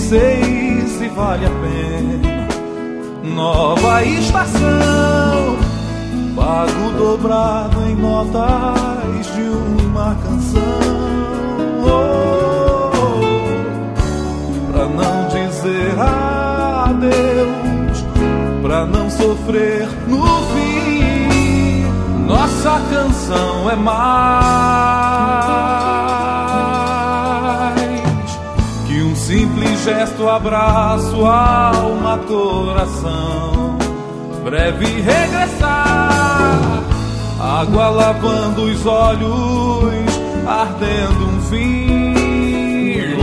sei se vale a pena. Nova estação, pago dobrado em notas de uma canção. Pra não dizer adeus, pra não sofrer no fim. Nossa canção é mais que um simples gesto, abraço, alma, coração. Breve regressar, água lavando os olhos, ardendo um fim.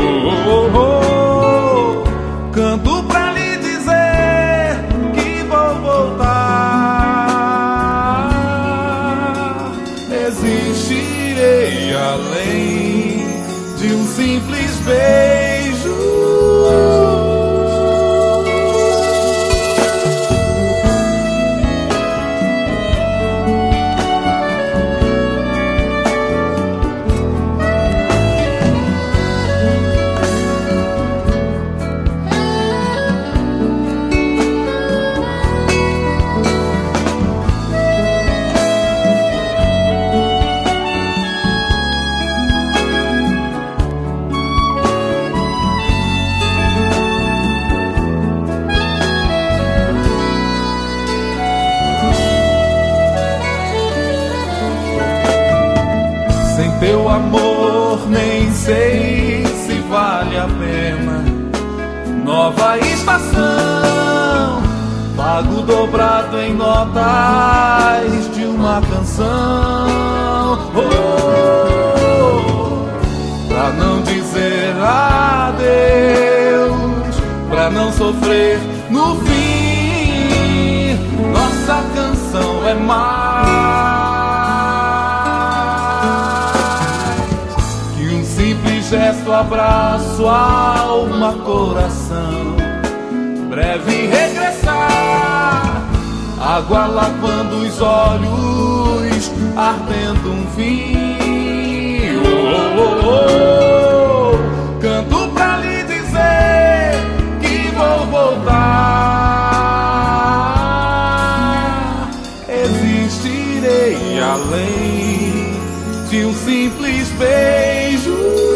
Canto pra lhe dizer que vou voltar. Existirei além de um simples beijo. Teu amor nem sei se vale a pena. Nova estação, pago dobrado em notas de uma canção. Pra não dizer adeus, pra não sofrer no fim. Nossa canção é mais gesto, abraço, alma, coração. Breve regressar, água lavando os olhos, ardendo um fim. Canto pra lhe dizer que vou voltar. Existirei além de um simples beijo.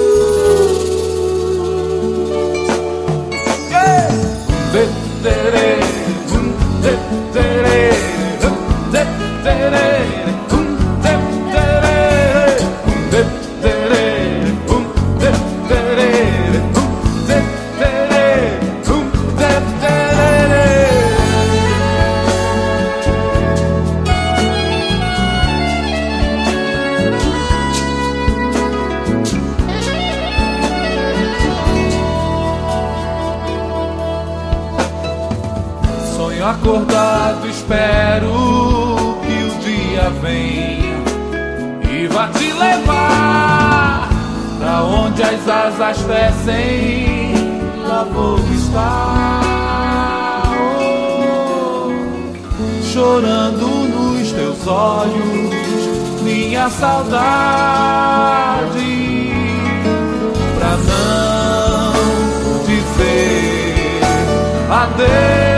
Acordado, espero que o dia venha e vá te levar pra onde as asas tecem. Lá vou estar, chorando nos teus olhos, minha saudade, pra não dizer adeus.